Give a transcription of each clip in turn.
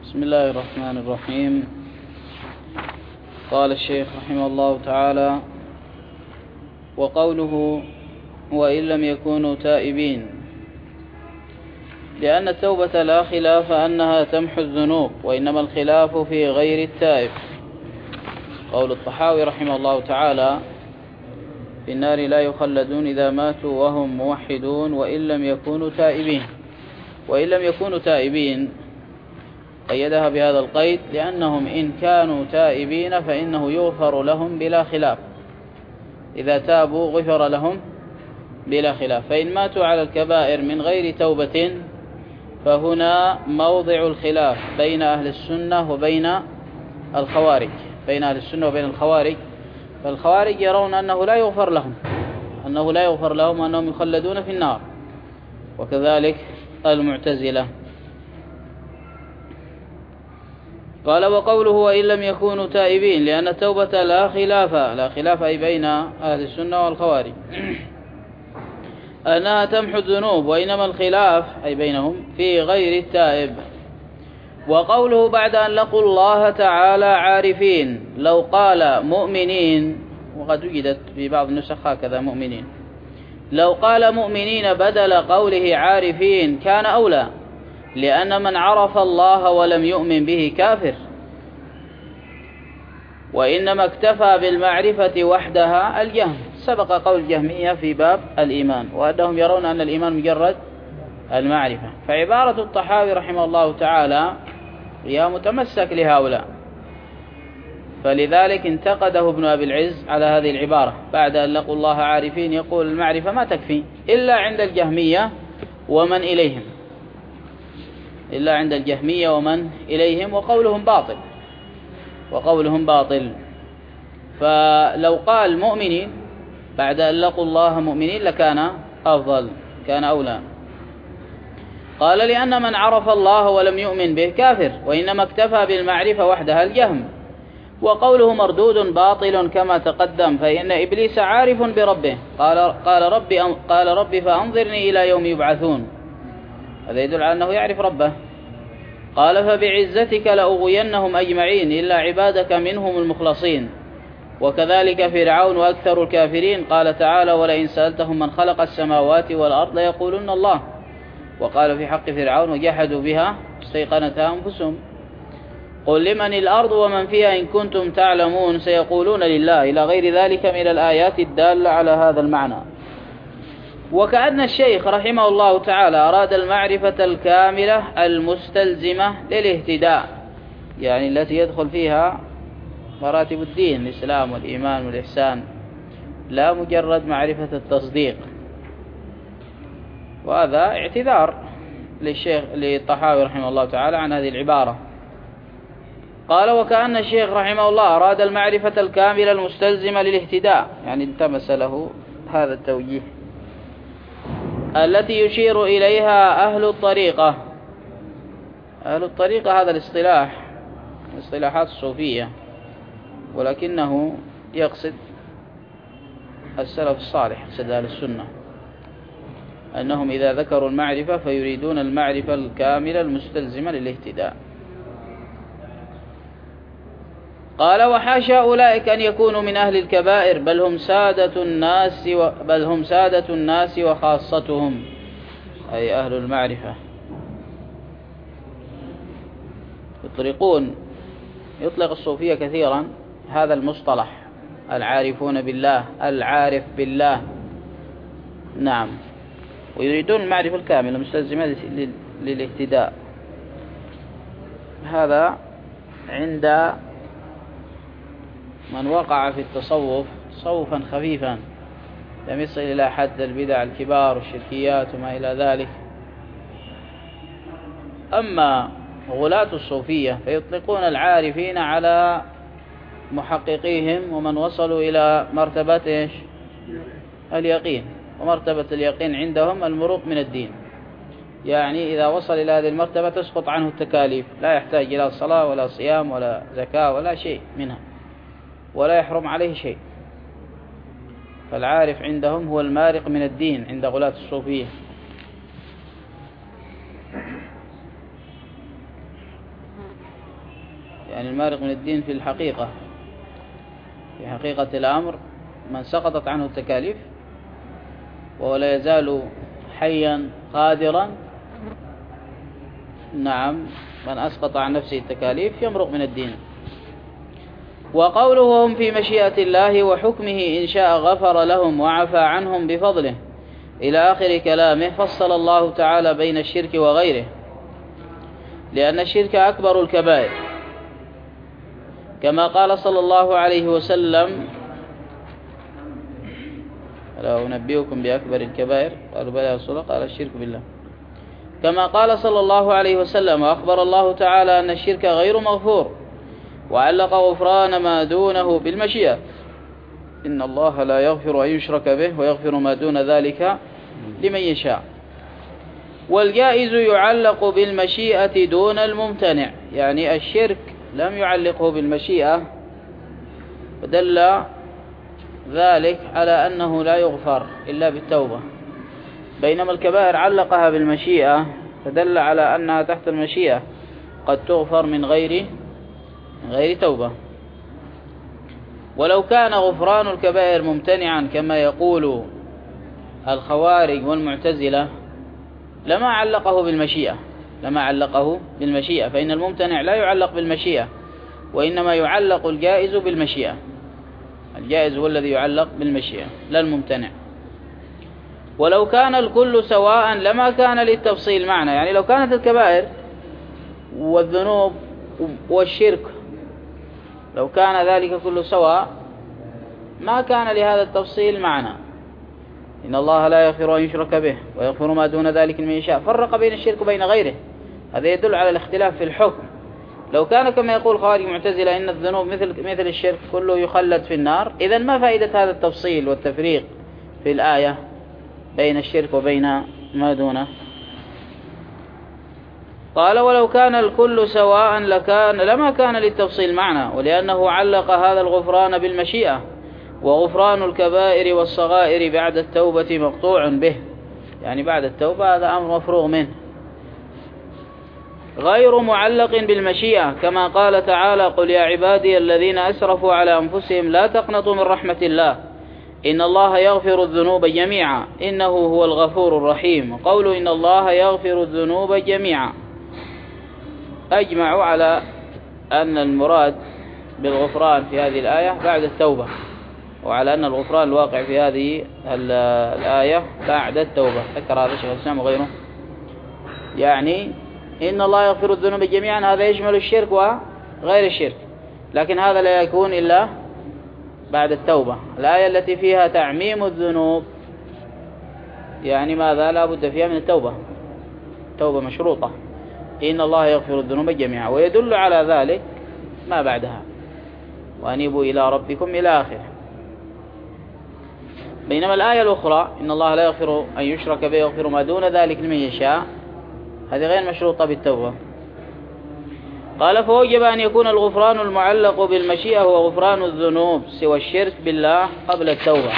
بسم الله الرحمن الرحيم. قال الشيخ رحمه الله تعالى: وقوله وإن لم يكونوا تائبين، لأن التوبة لا خلاف أنها تمحو الذنوب، وإنما الخلاف في غير التائب. قول الطحاوي رحمه الله تعالى: في النار لا يخلدون إذا ماتوا وهم موحدون وإن لم يكونوا تائبين. وإن لم يكونوا تائبين قيدها بهذا القيد، لأنهم إن كانوا تائبين فإنه يغفر لهم بلا خلاف. إذا تابوا غفر لهم بلا خلاف، فإن ماتوا على الكبائر من غير توبة فهنا موضع الخلاف بين أهل السنة وبين الخوارج. فالخوارج يرون أنه لا يغفر لهم وأنهم يخلدون في النار، وكذلك المعتزلة. قال: وقوله وإن لم يكونوا تائبين، لأن التوبة لا خلاف أي بين أهل السنة والخوارج أنها تمحو الذنوب، وإنما الخلاف أي بينهم في غير التائب. وقوله بعد أن لقوا الله تعالى عارفين، لو قال مؤمنين، وقد وجدت في بعض النسخ هكذا مؤمنين، لو قال مؤمنين بدل قوله عارفين كان أولى، لأن من عرف الله ولم يؤمن به كافر، وإنما اكتفى بالمعرفة وحدها الجهم. سبق قول الجهمية في باب الإيمان، وأنهم يرون أن الإيمان مجرد المعرفة. فعبارة الطحاوي رحمه الله تعالى هي متمسك لهؤلاء، فلذلك انتقده ابن أبي العز على هذه العبارة. بعد أن لقوا الله عارفين يقول المعرفة ما تكفي إلا عند الجهمية ومن إليهم، وقولهم باطل. فلو قال مؤمنين بعد أن لقوا الله مؤمنين لكان أفضل، كان أولى. قال: لأن من عرف الله ولم يؤمن به كافر، وإنما اكتفى بالمعرفة وحدها الجهم. وقوله مردود باطل كما تقدم، فإن إبليس عارف بربه، قال ربي فأنظرني إلى يوم يبعثون، هذا يدل على أنه يعرف ربه. قال: فبعزتك لأغوينهم أجمعين إلا عبادك منهم المخلصين. وكذلك فرعون وأكثر الكافرين. قال تعالى: ولئن سألتهم من خلق السماوات والأرض ليقولن الله. وقال في حق فرعون: وجحدوا بها استيقنتها أنفسهم. قل لمن الأرض ومن فيها إن كنتم تعلمون سيقولون لله، إلى غير ذلك من الآيات الدالة على هذا المعنى. وكأن الشيخ رحمه الله تعالى أراد المعرفة الكاملة المستلزمة للاهتداء، يعني التي يدخل فيها مراتب الدين، الإسلام والإيمان والإحسان، لا مجرد معرفة التصديق. وهذا اعتذار للطحاوي رحمه الله تعالى عن هذه العبارة. قال: وكأن الشيخ رحمه الله أراد المعرفة الكاملة المستلزمة للاهتداء، يعني التمس له هذا التوجيه، التي يشير إليها أهل الطريقة. هذا الاصطلاح من اصطلاحات الصوفية، ولكنه يقصد السلف الصالح، يقصد أهل السنة، أنهم إذا ذكروا المعرفة فيريدون المعرفة الكاملة المستلزمة للاهتداء. قال: وحاشا أولئك أن يكونوا من أهل الكبائر، بل هم سادة الناس وخاصتهم، أي أهل المعرفة. يطلق الصوفية كثيرا هذا المصطلح، العارفون بالله، العارف بالله، نعم، ويريدون المعرفة الكاملة المستلزمة للاهتداء. هذا عند من وقع في التصوف تصوفا خفيفا، لم يصل إلى حد البدع الكبار والشركيات وما إلى ذلك. أما غلاة الصوفية فيطلقون العارفين على محققيهم ومن وصلوا إلى مرتبة اليقين. ومرتبة اليقين عندهم المروق من الدين، يعني إذا وصل إلى هذه المرتبة تسقط عنه التكاليف، لا يحتاج إلى صلاة ولا صيام ولا زكاة ولا شيء منها، ولا يحرم عليه شيء. فالعارف عندهم هو المارق من الدين عند غلاة الصوفية. يعني المارق من الدين في الحقيقة، في حقيقة الأمر من سقطت عنه التكاليف وهو لا يزال حيا قادرا، نعم، من أسقط عن نفسه التكاليف يمرق من الدين. وقوله هم في مشيئة الله وحكمه إن شاء غفر لهم وعفى عنهم بفضله إلى آخر كلامه. فصل الله تعالى بين الشرك وغيره، لأن الشرك أكبر الكبائر، كما قال صلى الله عليه وسلم: ألا أنبئكم بأكبر الكبائر؟ قالوا بلى يا رسول الله، قال: الشرك بالله. كما قال صلى الله عليه وسلم: وأخبر الله تعالى أن الشرك غير مغفور، وعلق غفران ما دونه بالمشيئة: إن الله لا يغفر أن يشرك به ويغفر ما دون ذلك لمن يشاء. والجائز يعلق بالمشيئة دون الممتنع، يعني الشرك لم يعلقه بالمشيئة، ودل ذلك على أنه لا يغفر إلا بالتوبة، بينما الكبائر علقها بالمشيئة فدل على أنها تحت المشيئة قد تغفر من غير توبة. ولو كان غفران الكبائر ممتنعا كما يقول الخوارج والمعتزلة لما علقه بالمشيئة، فإن الممتنع لا يعلق بالمشيئة، وإنما يعلق الجائز بالمشيئة. الجائز هو الذي يعلق بالمشيئة لا الممتنع. ولو كان الكل سواء لما كان للتفصيل معنى، يعني لو كانت الكبائر والذنوب والشرك لو كان ذلك كله سواء ما كان لهذا التفصيل معنى. إن الله لا يغفر أن يشرك به ويغفر ما دون ذلك لمن يشاء، فرق بين الشرك وبين غيره، هذا يدل على الاختلاف في الحكم. لو كان كما يقول خوارج المعتزلة إن الذنوب مثل الشرك كله يخلد في النار، إذن ما فائدة هذا التفصيل والتفريق في الآية بين الشرك وبين ما دونه؟ قال: ولو كان الكل سواء لما كان للتفصيل معنى، ولأنه علق هذا الغفران بالمشيئة، وغفران الكبائر والصغائر بعد التوبة مقطوع به، يعني بعد التوبة هذا أمر مفروغ منه، غير معلق بالمشيئة، كما قال تعالى: قل يا عبادي الذين أسرفوا على أنفسهم لا تقنطوا من رحمة الله إن الله يغفر الذنوب جميعا إنه هو الغفور الرحيم. قوله إن الله يغفر الذنوب جميعا أجمعوا على أن المراد بالغفران في هذه الآية بعد التوبة، وعلى أن الغفران الواقع في هذه الآية بعد التوبة. ذكر هذا الشيخ الإسلام وغيره، يعني إن الله يغفر الذنوب جميعا هذا يشمل الشرك وغير الشرك، لكن هذا لا يكون إلا بعد التوبة. الآية التي فيها تعميم الذنوب يعني ماذا؟ لا بد فيها من التوبة، توبة مشروطة، إن الله يغفر الذنوب جميعا، ويدل على ذلك ما بعدها: وأنيبوا إلى ربكم إلى آخره. بينما الآية الأخرى إن الله لا يغفر أن يشرك به ويغفر ما دون ذلك لمن يشاء هذه غير مشروطة بالتوبة. قال: فوجب أن يكون الغفران المعلق بالمشيئة هو غفران الذنوب سوى الشرك بالله قبل التوبة.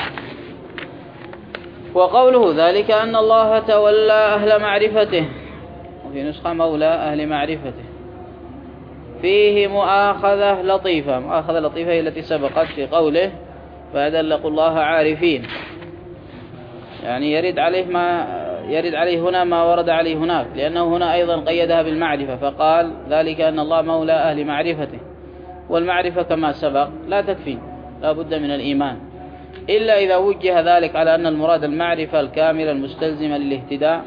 وقوله ذلك أن الله تولى أهل معرفته، وفي نسخة مولى أهل معرفته، فيه مؤاخذة لطيفة. مؤاخذة لطيفة هي التي سبقت في قوله: فأدلقوا الله عارفين، يعني يرد عليه هنا ما ورد عليه هناك، لأنه هنا أيضا قيدها بالمعرفة، فقال ذلك أن الله مولى أهل معرفته، والمعرفة كما سبق لا تكفي، لا بد من الإيمان، إلا إذا وجه ذلك على أن المراد المعرفة الكاملة المستلزمة للاهتداء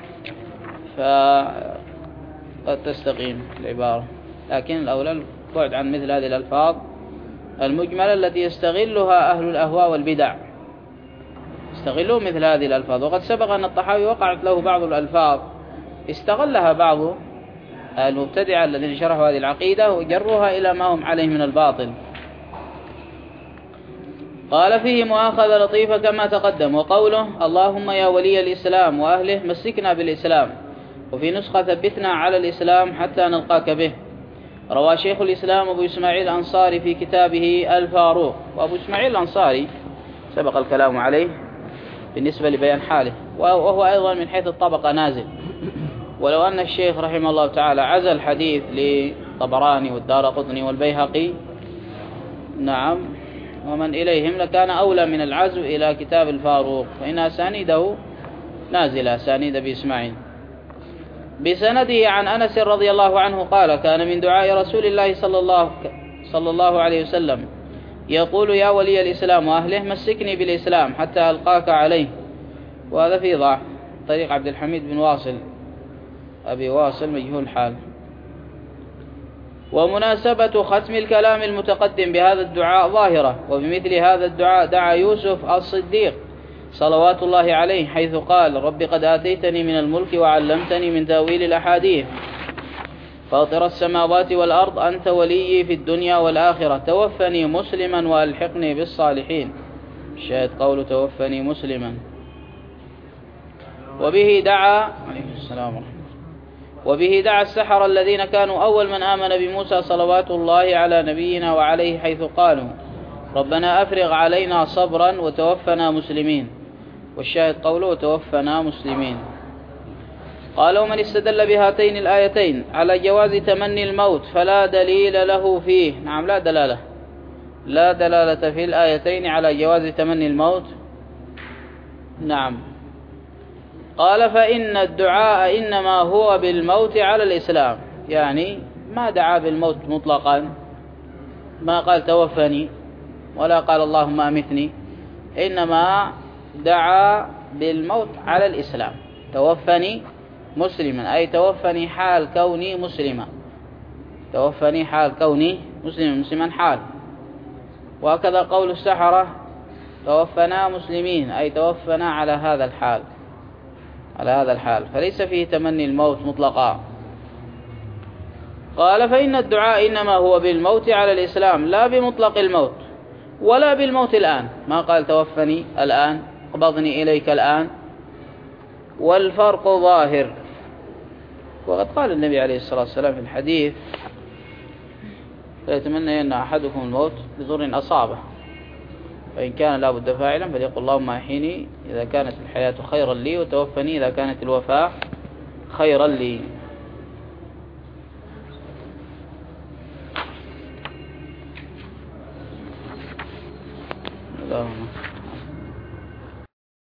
فقد تستقيم العبارة. لكن الأولى البعد عن مثل هذه الألفاظ المجملة التي يستغلها أهل الأهواء والبدع، استغلوا مثل هذه الألفاظ. وقد سبق أن الطحاوي وقعت له بعض الألفاظ استغلها بعض المبتدعة الذين شرحوا هذه العقيدة وجروها إلى ما هم عليه من الباطل. قال: فيه مؤاخذة لطيفة كما تقدم. وقوله: اللهم يا ولي الإسلام وأهله مسكنا بالإسلام، وفي نسخة ثبتنا على الإسلام حتى نلقاك به. روى شيخ الإسلام أبو إسماعيل الأنصاري في كتابه الفاروق. وأبو إسماعيل الأنصاري سبق الكلام عليه بالنسبة لبيان حاله، وهو أيضا من حيث الطبقة نازل، ولو أن الشيخ رحمه الله تعالى عزى الحديث الطبراني والدارقطني والبيهقي نعم ومن إليهم لكان أولى من العزو إلى كتاب الفاروق، فإن أسانيده نازلة، أسانيد بإسماعيل. بسنده عن أنس رضي الله عنه قال: كان من دعاء رسول الله صلى الله عليه وسلم يقول: يا ولي الإسلام وأهله مسكني بالإسلام حتى ألقاك عليه. وهذا في ضعف، طريق عبد الحميد بن واصل أبي واصل مجهول الحال. ومناسبة ختم الكلام المتقدم بهذا الدعاء ظاهرة، وبمثل هذا الدعاء دعا يوسف الصديق صلوات الله عليه حيث قال: رب قد آتيتني من الملك وعلمتني من تأويل الأحاديث فاطر السماوات والأرض أنت ولي في الدنيا والآخرة توفني مسلما وألحقني بالصالحين. شاهد قوله توفني مسلما. وبه دعا السحرة الذين كانوا أول من آمن بموسى صلوات الله على نبينا وعليه حيث قالوا: ربنا أفرغ علينا صبرا وتوفنا مسلمين. والشاهد قوله توفنا مسلمين. قال: ومن استدل بهاتين الآيتين على جواز تمني الموت فلا دليل له فيه. نعم لا دلالة في الآيتين على جواز تمني الموت. نعم. قال: فإن الدعاء إنما هو بالموت على الإسلام، يعني ما دعا بالموت مطلقا، ما قال توفني ولا قال اللهم أمتني، إنما دعا بالموت على الإسلام. توفني مسلما أي توفني حال كوني مسلما، توفني حال كوني مسلما حال. وهكذا قول السحرة: توفنا مسلمين أي توفنا على هذا الحال، فليس فيه تمني الموت مطلقا. قال: فإن الدعاء إنما هو بالموت على الإسلام لا بمطلق الموت ولا بالموت الآن، ما قال توفني الآن قبضني إليك الآن، والفرق ظاهر. وقد قال النبي عليه الصلاة والسلام في الحديث: فيتمنى أن أحدكم الموت بضر أصابه، فإن كان لا بد فاعلا فليقل اللهم أحيني إذا كانت الحياة خيرا لي وتوفني إذا كانت الوفاة خيرا لي.